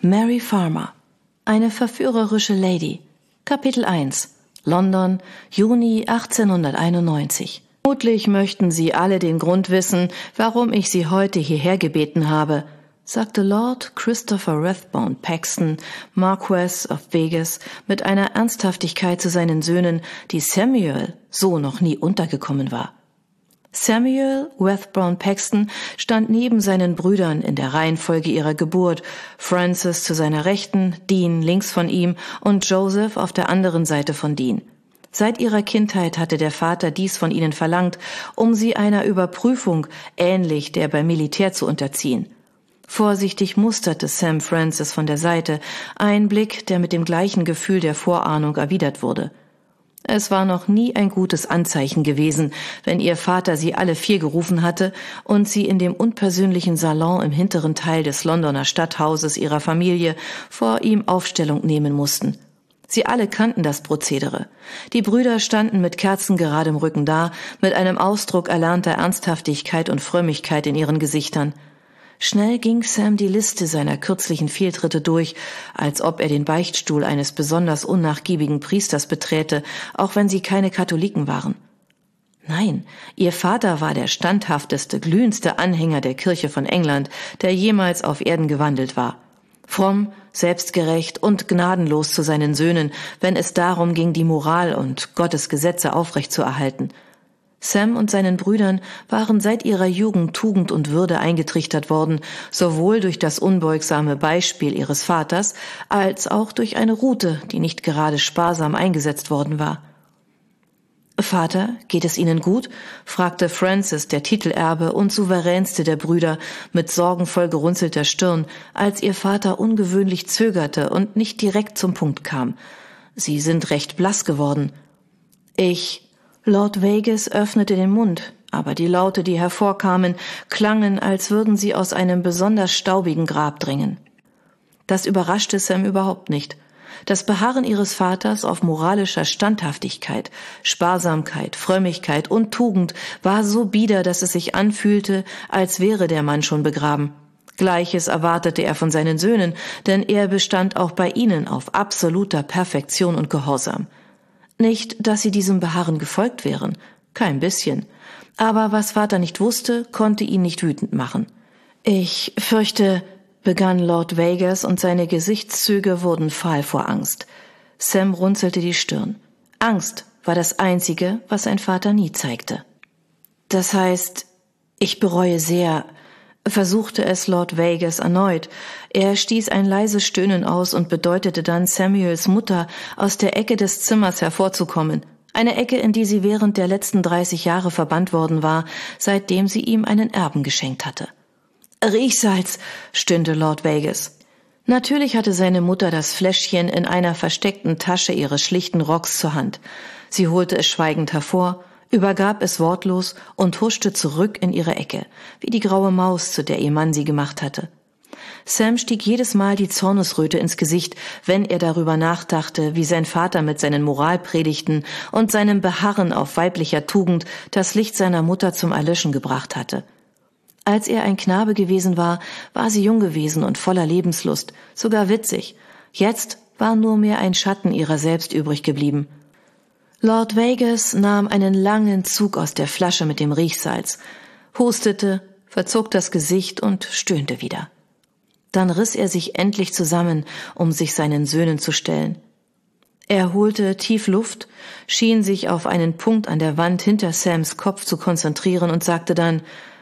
Mary Farmer. Eine verführerische Lady. Kapitel 1. London, Juni 1891. Vermutlich möchten Sie alle den Grund wissen, warum ich Sie heute hierher gebeten habe, sagte Lord Christopher Rathbone Paxton, Marquess of Vegas, mit einer Ernsthaftigkeit zu seinen Söhnen, die Samuel so noch nie untergekommen war. Samuel Rathbone Paxton stand neben seinen Brüdern in der Reihenfolge ihrer Geburt, Francis zu seiner Rechten, Dean links von ihm und Joseph auf der anderen Seite von Dean. Seit ihrer Kindheit hatte der Vater dies von ihnen verlangt, um sie einer Überprüfung, ähnlich der beim Militär, zu unterziehen. Vorsichtig musterte Sam Francis von der Seite, ein Blick, der mit dem gleichen Gefühl der Vorahnung erwidert wurde. Es war noch nie ein gutes Anzeichen gewesen, wenn ihr Vater sie alle 4 gerufen hatte und sie in dem unpersönlichen Salon im hinteren Teil des Londoner Stadthauses ihrer Familie vor ihm Aufstellung nehmen mussten. Sie alle kannten das Prozedere. Die Brüder standen mit kerzengeradem Rücken da, mit einem Ausdruck erlernter Ernsthaftigkeit und Frömmigkeit in ihren Gesichtern. Schnell ging Sam die Liste seiner kürzlichen Fehltritte durch, als ob er den Beichtstuhl eines besonders unnachgiebigen Priesters beträte, auch wenn sie keine Katholiken waren. Nein, ihr Vater war der standhafteste, glühendste Anhänger der Kirche von England, der jemals auf Erden gewandelt war. Fromm, selbstgerecht und gnadenlos zu seinen Söhnen, wenn es darum ging, die Moral und Gottes Gesetze aufrechtzuerhalten. Sam und seinen Brüdern waren seit ihrer Jugend Tugend und Würde eingetrichtert worden, sowohl durch das unbeugsame Beispiel ihres Vaters, als auch durch eine Rute, die nicht gerade sparsam eingesetzt worden war. »Vater, geht es Ihnen gut?« fragte Francis, der Titelerbe und souveränste der Brüder, mit sorgenvoll gerunzelter Stirn, als ihr Vater ungewöhnlich zögerte und nicht direkt zum Punkt kam. »Sie sind recht blass geworden.« Lord Vegas öffnete den Mund, aber die Laute, die hervorkamen, klangen, als würden sie aus einem besonders staubigen Grab dringen. Das überraschte Sam überhaupt nicht. Das Beharren ihres Vaters auf moralischer Standhaftigkeit, Sparsamkeit, Frömmigkeit und Tugend war so bieder, dass es sich anfühlte, als wäre der Mann schon begraben. Gleiches erwartete er von seinen Söhnen, denn er bestand auch bei ihnen auf absoluter Perfektion und Gehorsam. Nicht, dass sie diesem Beharren gefolgt wären, kein bisschen. Aber was Vater nicht wusste, konnte ihn nicht wütend machen. »Ich fürchte«, begann Lord Vegas, und seine Gesichtszüge wurden fahl vor Angst. Sam runzelte die Stirn. Angst war das Einzige, was sein Vater nie zeigte. »Das heißt, ich bereue sehr«, versuchte es Lord Vegas erneut. Er stieß ein leises Stöhnen aus und bedeutete dann Samuels Mutter, aus der Ecke des Zimmers hervorzukommen. Eine Ecke, in die sie während der letzten 30 Jahre verbannt worden war, seitdem sie ihm einen Erben geschenkt hatte. »Riechsalz«, stöhnte Lord Vegas. Natürlich hatte seine Mutter das Fläschchen in einer versteckten Tasche ihres schlichten Rocks zur Hand. Sie holte es schweigend hervor, übergab es wortlos und huschte zurück in ihre Ecke, wie die graue Maus, zu der ihr Mann sie gemacht hatte. Sam stieg jedes Mal die Zornesröte ins Gesicht, wenn er darüber nachdachte, wie sein Vater mit seinen Moralpredigten und seinem Beharren auf weiblicher Tugend das Licht seiner Mutter zum Erlöschen gebracht hatte. Als er ein Knabe gewesen war, war sie jung gewesen und voller Lebenslust, sogar witzig. Jetzt war nur mehr ein Schatten ihrer selbst übrig geblieben. Lord Vegas nahm einen langen Zug aus der Flasche mit dem Riechsalz, hustete, verzog das Gesicht und stöhnte wieder. Dann riss er sich endlich zusammen, um sich seinen Söhnen zu stellen. Er holte tief Luft, schien sich auf einen Punkt an der Wand hinter Sams Kopf zu konzentrieren und sagte dann: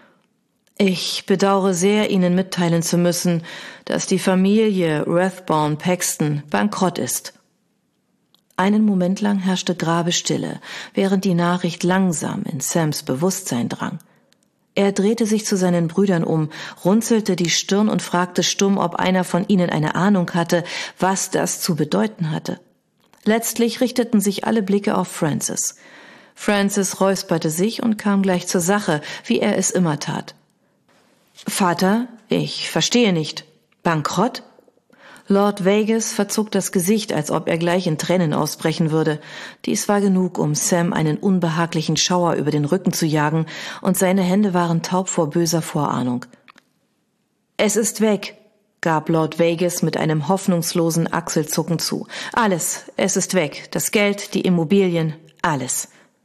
»Ich bedauere sehr, Ihnen mitteilen zu müssen, dass die Familie Rathbone Paxton bankrott ist.« Einen Moment lang herrschte Grabesstille, während die Nachricht langsam in Sams Bewusstsein drang. Er drehte sich zu seinen Brüdern um, runzelte die Stirn und fragte stumm, ob einer von ihnen eine Ahnung hatte, was das zu bedeuten hatte. Letztlich richteten sich alle Blicke auf Francis. Francis räusperte sich und kam gleich zur Sache, wie er es immer tat. »Vater, ich verstehe nicht. Bankrott?« Lord Vegas verzog das Gesicht, als ob er gleich in Tränen ausbrechen würde. Dies war genug, um Sam einen unbehaglichen Schauer über den Rücken zu jagen, und seine Hände waren taub vor böser Vorahnung. »Es ist weg«, gab Lord Vegas mit einem hoffnungslosen Achselzucken zu. Alles, es ist weg. Das Geld, die Immobilien, alles.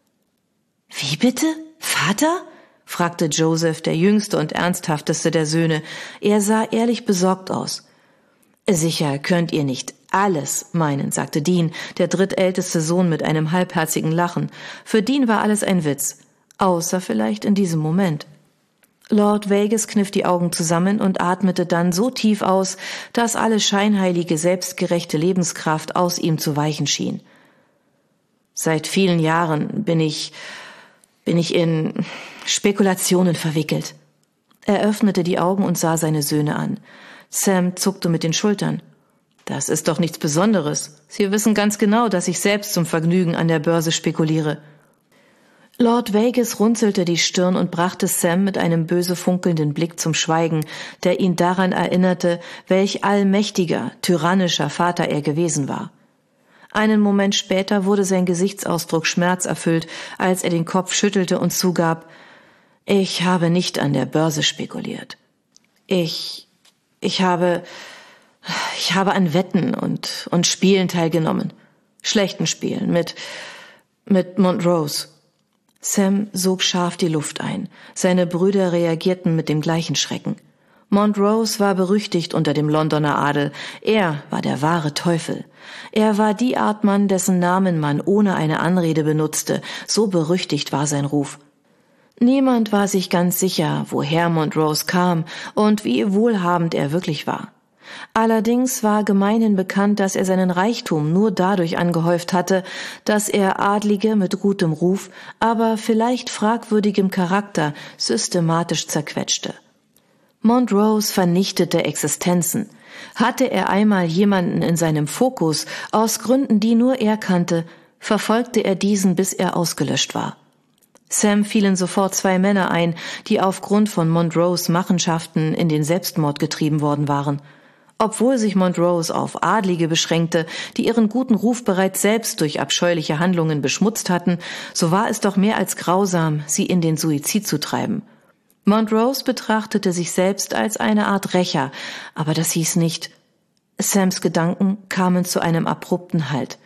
Wie bitte? Vater? Fragte Joseph, der jüngste und ernsthafteste der Söhne. Er sah ehrlich besorgt aus. Sicher könnt ihr nicht alles meinen, sagte Dean, der drittälteste Sohn mit einem halbherzigen Lachen. Für Dean war alles ein Witz, außer vielleicht in diesem Moment. Lord Vegas kniff die Augen zusammen und atmete dann so tief aus, dass alle scheinheilige, selbstgerechte Lebenskraft aus ihm zu weichen schien. Seit vielen Jahren bin ich in Spekulationen verwickelt. Er öffnete die Augen und sah seine Söhne an. Sam zuckte mit den Schultern. Das ist doch nichts Besonderes. Sie wissen ganz genau, dass ich selbst zum Vergnügen an der Börse spekuliere. Lord Vegas runzelte die Stirn und brachte Sam mit einem böse funkelnden Blick zum Schweigen, der ihn daran erinnerte, welch allmächtiger, tyrannischer Vater er gewesen war. Einen Moment später wurde sein Gesichtsausdruck schmerzerfüllt, als er den Kopf schüttelte und zugab: Ich habe nicht an der Börse spekuliert. Ich habe an Wetten und Spielen teilgenommen. Schlechten Spielen mit Montrose. Sam sog scharf die Luft ein. Seine Brüder reagierten mit dem gleichen Schrecken. Montrose war berüchtigt unter dem Londoner Adel. Er war der wahre Teufel. Er war die Art Mann, dessen Namen man ohne eine Anrede benutzte. So berüchtigt war sein Ruf. Niemand war sich ganz sicher, woher Montrose kam und wie wohlhabend er wirklich war. Allerdings war gemeinhin bekannt, dass er seinen Reichtum nur dadurch angehäuft hatte, dass er Adlige mit gutem Ruf, aber vielleicht fragwürdigem Charakter systematisch zerquetschte. Montrose vernichtete Existenzen. Hatte er einmal jemanden in seinem Fokus, aus Gründen, die nur er kannte, verfolgte er diesen, bis er ausgelöscht war. Sam fielen sofort 2 Männer ein, die aufgrund von Montrose Machenschaften in den Selbstmord getrieben worden waren. Obwohl sich Montrose auf Adlige beschränkte, die ihren guten Ruf bereits selbst durch abscheuliche Handlungen beschmutzt hatten, so war es doch mehr als grausam, sie in den Suizid zu treiben. Montrose betrachtete sich selbst als eine Art Rächer, aber das hieß nicht. Sams Gedanken kamen zu einem abrupten Halt.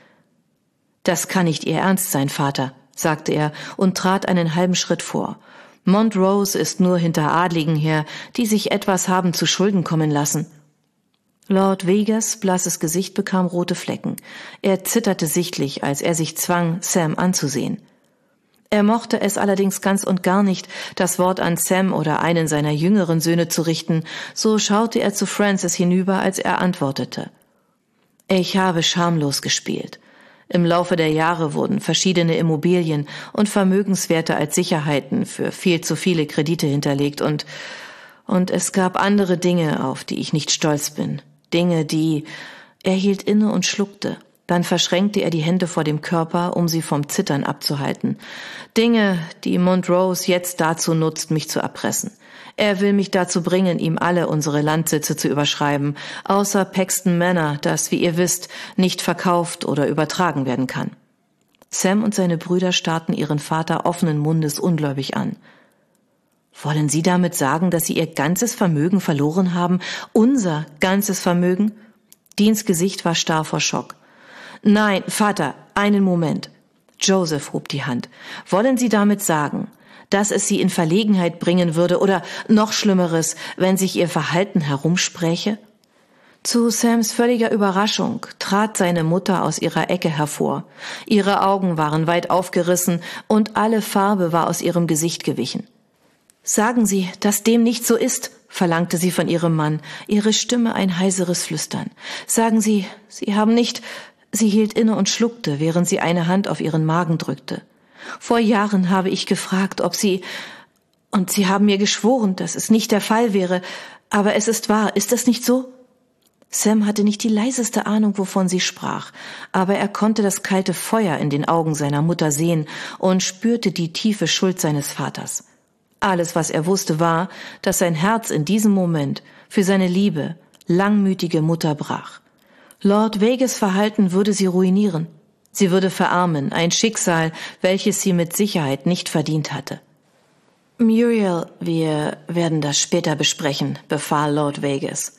»Das kann nicht Ihr Ernst sein, Vater«, sagte er und trat einen halben Schritt vor. »Montrose ist nur hinter Adligen her, die sich etwas haben zu Schulden kommen lassen.« Lord Vegas' blasses Gesicht bekam rote Flecken. Er zitterte sichtlich, als er sich zwang, Sam anzusehen. Er mochte es allerdings ganz und gar nicht, das Wort an Sam oder einen seiner jüngeren Söhne zu richten, so schaute er zu Francis hinüber, als er antwortete. »Ich habe schamlos gespielt. Im Laufe der Jahre wurden verschiedene Immobilien und Vermögenswerte als Sicherheiten für viel zu viele Kredite hinterlegt und es gab andere Dinge, auf die ich nicht stolz bin. Dinge, die...« Er hielt inne und schluckte. Dann verschränkte er die Hände vor dem Körper, um sie vom Zittern abzuhalten. Dinge, die Montrose jetzt dazu nutzt, mich zu erpressen. Er will mich dazu bringen, ihm alle unsere Landsitze zu überschreiben, außer Paxton Manor, das, wie ihr wisst, nicht verkauft oder übertragen werden kann. Sam und seine Brüder starrten ihren Vater offenen Mundes ungläubig an. »Wollen Sie damit sagen, dass Sie Ihr ganzes Vermögen verloren haben? Unser ganzes Vermögen?« Deans Gesicht war starr vor Schock. »Nein, Vater, einen Moment.« Joseph hob die Hand. »Wollen Sie damit sagen, dass es Sie in Verlegenheit bringen würde oder, noch Schlimmeres, wenn sich Ihr Verhalten herumspräche?« Zu Sams völliger Überraschung trat seine Mutter aus ihrer Ecke hervor. Ihre Augen waren weit aufgerissen und alle Farbe war aus ihrem Gesicht gewichen. »Sagen Sie, dass dem nicht so ist«, verlangte sie von ihrem Mann, ihre Stimme ein heiseres Flüstern. »Sagen Sie, Sie haben nicht...« Sie hielt inne und schluckte, während sie eine Hand auf ihren Magen drückte. »Vor Jahren habe ich gefragt, ob Sie... Und Sie haben mir geschworen, dass es nicht der Fall wäre. Aber es ist wahr, ist das nicht so?« Sam hatte nicht die leiseste Ahnung, wovon sie sprach, aber er konnte das kalte Feuer in den Augen seiner Mutter sehen und spürte die tiefe Schuld seines Vaters. Alles, was er wusste, war, dass sein Herz in diesem Moment für seine liebe, langmütige Mutter brach. Lord Vegas' Verhalten würde sie ruinieren. Sie würde verarmen, ein Schicksal, welches sie mit Sicherheit nicht verdient hatte. »Muriel, wir werden das später besprechen«, befahl Lord Vegas.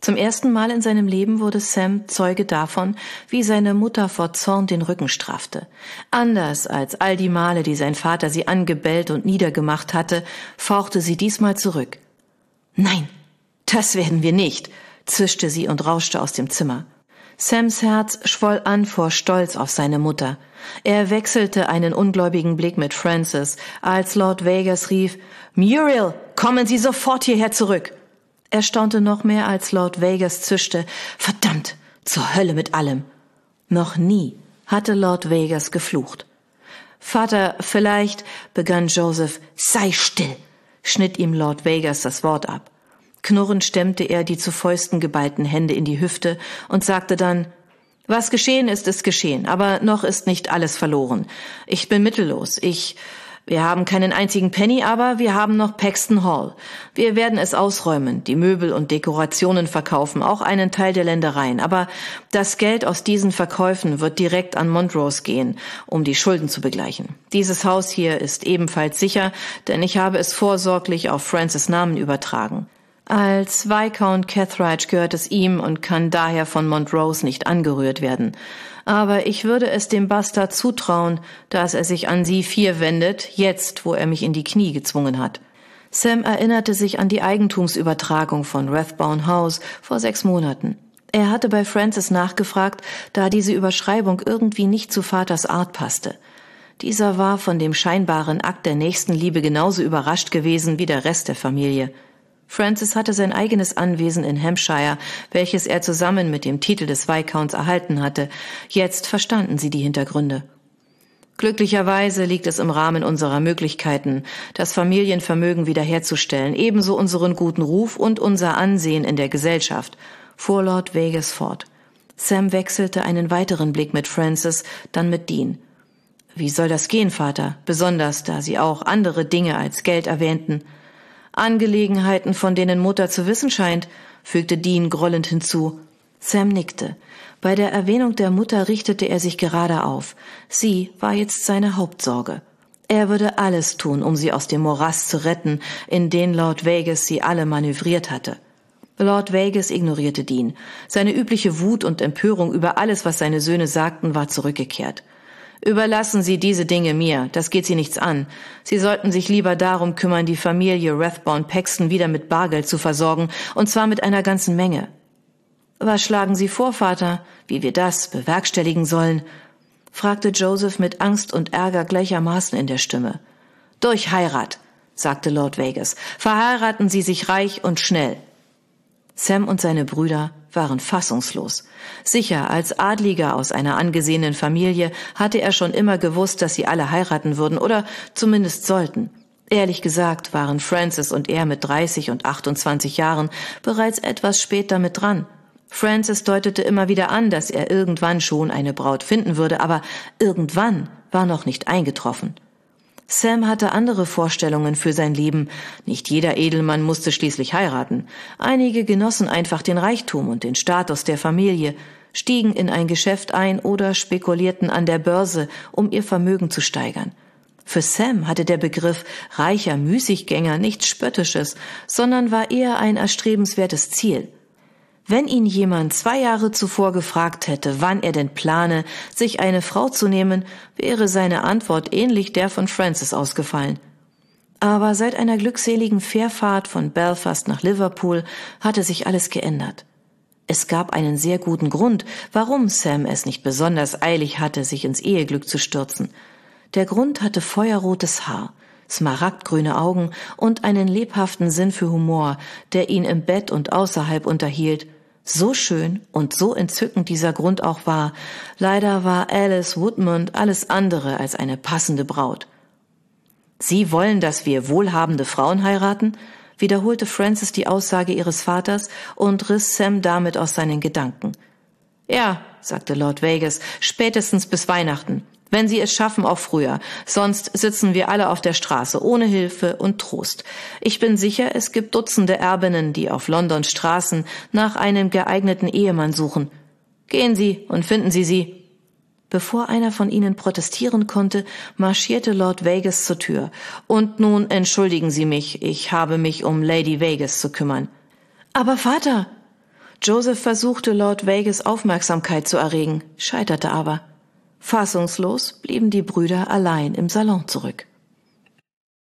Zum ersten Mal in seinem Leben wurde Sam Zeuge davon, wie seine Mutter vor Zorn den Rücken straffte. Anders als all die Male, die sein Vater sie angebellt und niedergemacht hatte, fauchte sie diesmal zurück. »Nein, das werden wir nicht«, zischte sie und rauschte aus dem Zimmer. Sams Herz schwoll an vor Stolz auf seine Mutter. Er wechselte einen ungläubigen Blick mit Frances, als Lord Vegas rief, »Muriel, kommen Sie sofort hierher zurück!« Er staunte noch mehr, als Lord Vegas zischte, »Verdammt, zur Hölle mit allem!« Noch nie hatte Lord Vegas geflucht. »Vater, vielleicht«, begann Joseph. »Sei still«, schnitt ihm Lord Vegas das Wort ab. Knurrend stemmte er die zu Fäusten geballten Hände in die Hüfte und sagte dann, »Was geschehen ist, ist geschehen, aber noch ist nicht alles verloren. Ich bin mittellos. Wir haben keinen einzigen Penny, aber wir haben noch Paxton Hall. Wir werden es ausräumen, die Möbel und Dekorationen verkaufen, auch einen Teil der Ländereien. Aber das Geld aus diesen Verkäufen wird direkt an Montrose gehen, um die Schulden zu begleichen. Dieses Haus hier ist ebenfalls sicher, denn ich habe es vorsorglich auf Francis' Namen übertragen. Als Viscount Cathridge gehört es ihm und kann daher von Montrose nicht angerührt werden. Aber ich würde es dem Bastard zutrauen, dass er sich an Sie 4 wendet, jetzt, wo er mich in die Knie gezwungen hat. Sam erinnerte sich an die Eigentumsübertragung von Rathbone House vor 6 Monaten. Er hatte bei Francis nachgefragt, da diese Überschreibung irgendwie nicht zu Vaters Art passte. Dieser war von dem scheinbaren Akt der Nächstenliebe genauso überrascht gewesen wie der Rest der Familie. Francis hatte sein eigenes Anwesen in Hampshire, welches er zusammen mit dem Titel des Viscounts erhalten hatte. Jetzt verstanden sie die Hintergründe. Glücklicherweise liegt es im Rahmen unserer Möglichkeiten, das Familienvermögen wiederherzustellen, ebenso unseren guten Ruf und unser Ansehen in der Gesellschaft, fuhr Lord Vegas fort. Sam wechselte einen weiteren Blick mit Francis, dann mit Dean. »Wie soll das gehen, Vater, besonders da Sie auch andere Dinge als Geld erwähnten?« »Angelegenheiten, von denen Mutter zu wissen scheint«, fügte Dean grollend hinzu. Sam nickte. Bei der Erwähnung der Mutter richtete er sich gerade auf. Sie war jetzt seine Hauptsorge. Er würde alles tun, um sie aus dem Morast zu retten, in den Lord Vegas sie alle manövriert hatte. Lord Vegas ignorierte Dean. Seine übliche Wut und Empörung über alles, was seine Söhne sagten, war zurückgekehrt. »Überlassen Sie diese Dinge mir, das geht Sie nichts an. Sie sollten sich lieber darum kümmern, die Familie Rathbone-Paxton wieder mit Bargeld zu versorgen, und zwar mit einer ganzen Menge.« »Was schlagen Sie vor, Vater, wie wir das bewerkstelligen sollen?« fragte Joseph mit Angst und Ärger gleichermaßen in der Stimme. »Durch Heirat«, sagte Lord Vegas. »Verheiraten Sie sich reich und schnell.« Sam und seine Brüder waren fassungslos. Sicher, als Adliger aus einer angesehenen Familie hatte er schon immer gewusst, dass sie alle heiraten würden oder zumindest sollten. Ehrlich gesagt waren Francis und er mit 30 und 28 Jahren bereits etwas später mit dran. Francis deutete immer wieder an, dass er irgendwann schon eine Braut finden würde, aber irgendwann war noch nicht eingetroffen. Sam hatte andere Vorstellungen für sein Leben. Nicht jeder Edelmann musste schließlich heiraten. Einige genossen einfach den Reichtum und den Status der Familie, stiegen in ein Geschäft ein oder spekulierten an der Börse, um ihr Vermögen zu steigern. Für Sam hatte der Begriff reicher Müßiggänger nichts Spöttisches, sondern war eher ein erstrebenswertes Ziel. Wenn ihn jemand 2 Jahre zuvor gefragt hätte, wann er denn plane, sich eine Frau zu nehmen, wäre seine Antwort ähnlich der von Francis ausgefallen. Aber seit einer glückseligen Fährfahrt von Belfast nach Liverpool hatte sich alles geändert. Es gab einen sehr guten Grund, warum Sam es nicht besonders eilig hatte, sich ins Eheglück zu stürzen. Der Grund hatte feuerrotes Haar, smaragdgrüne Augen und einen lebhaften Sinn für Humor, der ihn im Bett und außerhalb unterhielt. So schön und so entzückend dieser Grund auch war, leider war Alice Woodmont alles andere als eine passende Braut. »Sie wollen, dass wir wohlhabende Frauen heiraten?« wiederholte Francis die Aussage ihres Vaters und riss Sam damit aus seinen Gedanken. »Ja«, sagte Lord Vegas, »spätestens bis Weihnachten. Wenn Sie es schaffen, auch früher. Sonst sitzen wir alle auf der Straße, ohne Hilfe und Trost. Ich bin sicher, es gibt Dutzende Erbinnen, die auf Londons Straßen nach einem geeigneten Ehemann suchen. Gehen Sie und finden Sie sie.« Bevor einer von ihnen protestieren konnte, marschierte Lord Vegas zur Tür. »Und nun entschuldigen Sie mich, ich habe mich um Lady Vegas zu kümmern.« »Aber Vater!« Joseph versuchte, Lord Vegas Aufmerksamkeit zu erregen, scheiterte aber. Fassungslos blieben die Brüder allein im Salon zurück.